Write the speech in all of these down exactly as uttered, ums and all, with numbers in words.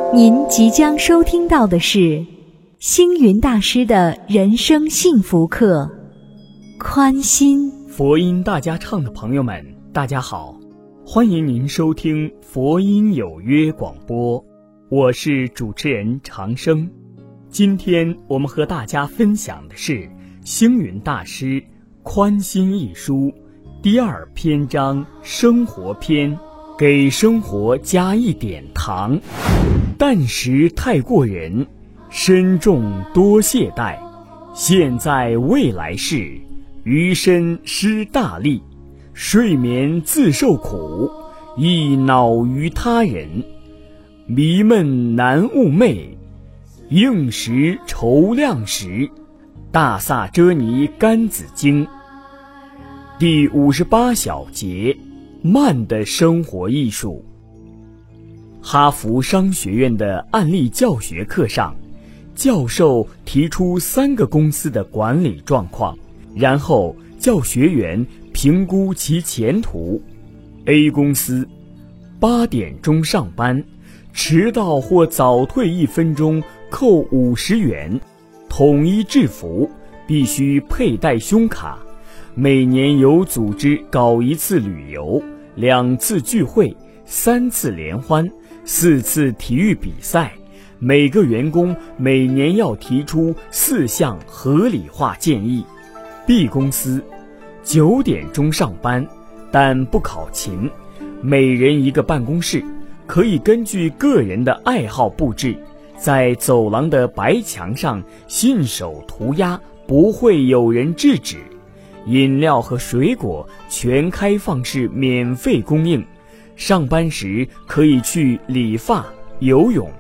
您即将收听到的是星云大师的人生幸福课，宽心。 佛音大家唱的朋友们，大家好，欢迎您收听佛音有约广播，我是主持人长生。今天我们和大家分享的是星云大师宽心一书第二篇章生活篇，给生活加一点糖。淡食太过人，身重多懈怠，现在未来事，余身失大利，睡眠自受苦，亦恼于他人，迷闷难悟寐，应时愁量时，大萨遮尼甘子经。第五十八小节，慢的生活艺术。哈佛商学院的案例教学课上，教授提出三个公司的管理状况，然后教学员评估其前途。 A 公司八点钟上班，迟到或早退一分钟扣五十元，统一制服，必须佩戴胸卡，每年有组织搞一次旅游，两次聚会，三次联欢，四次体育比赛，每个员工每年要提出四项合理化建议。 B 公司九点钟上班，但不考勤，每人一个办公室，可以根据个人的爱好布置，在走廊的白墙上信手涂鸦，不会有人制止。饮料和水果全开放式免费供应，上班时可以去理发、游泳。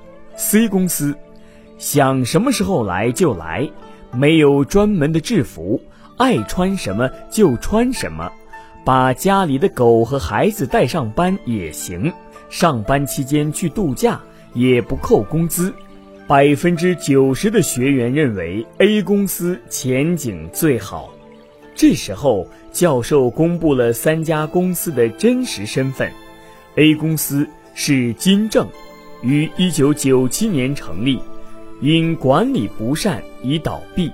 C 公司想什么时候来就来，没有专门的制服，爱穿什么就穿什么，把家里的狗和孩子带上班也行，上班期间去度假也不扣工资。百分之九十的学员认为 A 公司前景最好。这时候教授公布了三家公司的真实身份。 A 公司是金正，于一九九七年成立，因管理不善已倒闭。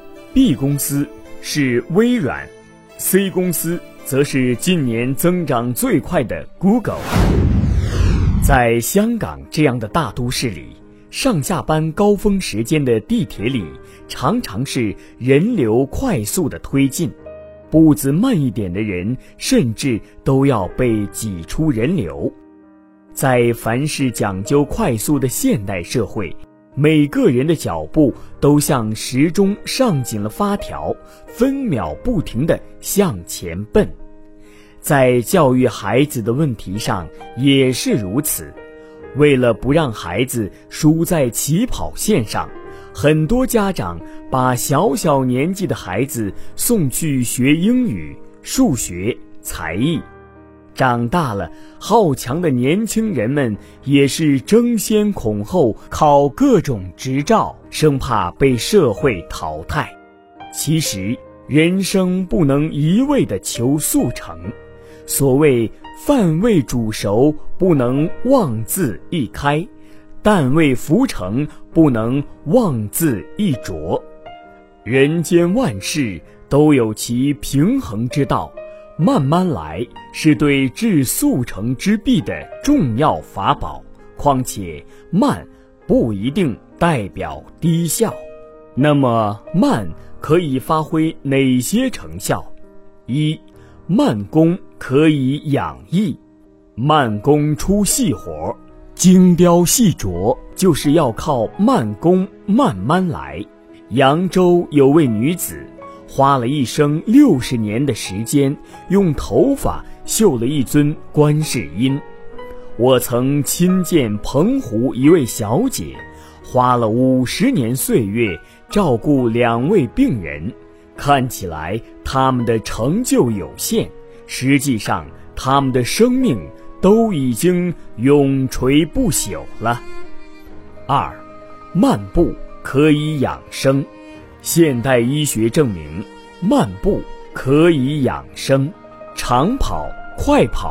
B 公司是微软， C 公司则是近年增长最快的 Google。 在香港这样的大都市里，上下班高峰时间的地铁里常常是人流快速的推进，步子慢一点的人甚至都要被挤出人流。在凡事讲究快速的现代社会，每个人的脚步都像时钟上紧了发条，分秒不停地向前奔。在教育孩子的问题上也是如此，为了不让孩子输在起跑线上，很多家长把小小年纪的孩子送去学英语、数学、才艺。长大了，好强的年轻人们也是争先恐后考各种执照，生怕被社会淘汰。其实人生不能一味地求速成，所谓饭未煮熟不能妄自一开，但未浮成不能妄自一着。人间万事都有其平衡之道，慢慢来是对治速成之弊的重要法宝，况且慢不一定代表低效。那么慢可以发挥哪些成效？一、慢工可以养逸。慢工出细活，精雕细琢就是要靠慢工慢慢来。扬州有位女子，花了一生六十年的时间，用头发绣了一尊观世音。我曾亲见澎湖一位小姐，花了五十年岁月照顾两位病人，看起来他们的成就有限，实际上他们的生命都已经永垂不朽了。二、慢步可以养生。现代医学证明，慢步可以养生。长跑、快跑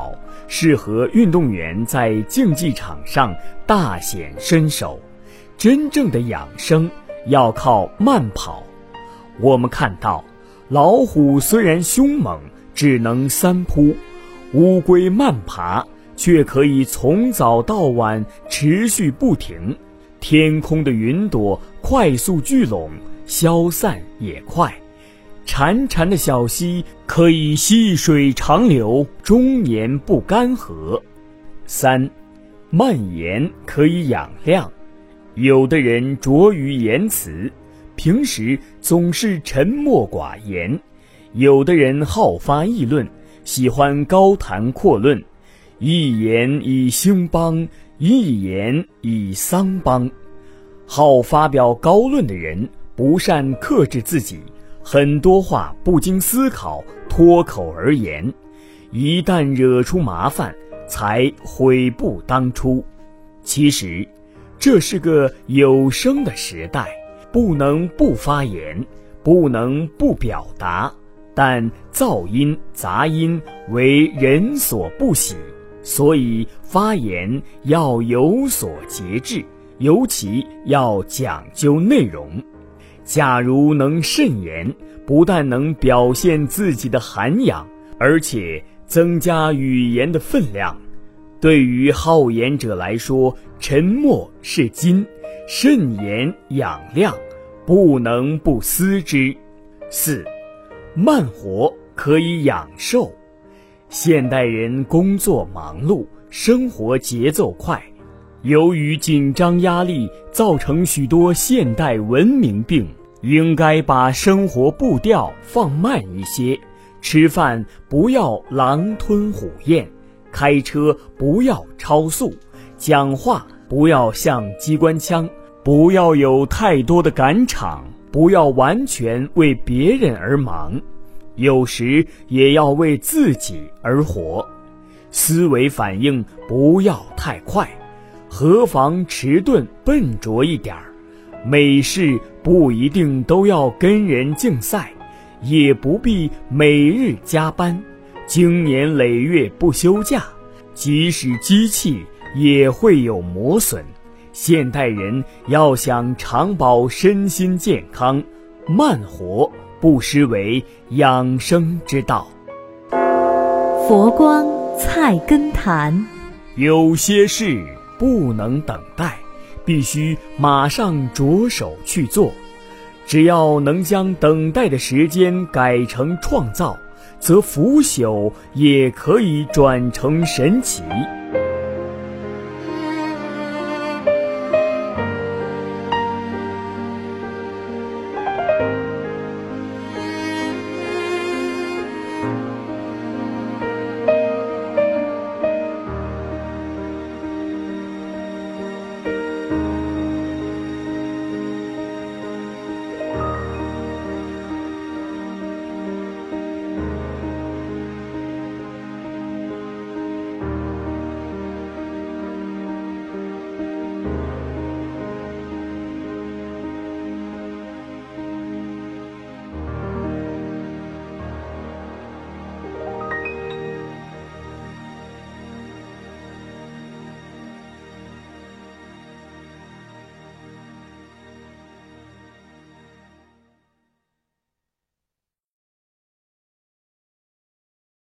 适合运动员在竞技场上大显身手。真正的养生要靠慢跑。我们看到，老虎虽然凶猛，只能三扑，乌龟慢爬，却可以从早到晚持续不停。天空的云朵快速聚拢，消散也快。潺潺的小溪可以细水长流，终年不干涸。三，慢言可以养量。有的人拙于言辞，平时总是沉默寡言；有的人好发议论，喜欢高谈阔论，一言以兴邦，一言以丧邦。好发表高论的人不善克制自己，很多话不经思考脱口而言，一旦惹出麻烦才悔不当初。其实这是个有声的时代，不能不发言，不能不表达，但噪音杂音为人所不喜，所以发言要有所节制，尤其要讲究内容。假如能慎言，不但能表现自己的涵养，而且增加语言的分量。对于好言者来说，沉默是金，慎言养量，不能不思之。四，慢活可以养寿。现代人工作忙碌，生活节奏快，由于紧张压力造成许多现代文明病，应该把生活步调放慢一些，吃饭不要狼吞虎咽，开车不要超速，讲话不要像机关枪，不要有太多的赶场，不要完全为别人而忙，有时也要为自己而活。思维反应不要太快，何妨迟钝笨拙一点儿。每事不一定都要跟人竞赛，也不必每日加班，经年累月不休假，即使机器也会有磨损。现代人要想长保身心健康，慢活不失为养生之道。 佛光菜根谭， 有些事不能等待，必须马上着手去做。只要能将等待的时间改成创造，则腐朽也可以转成神奇。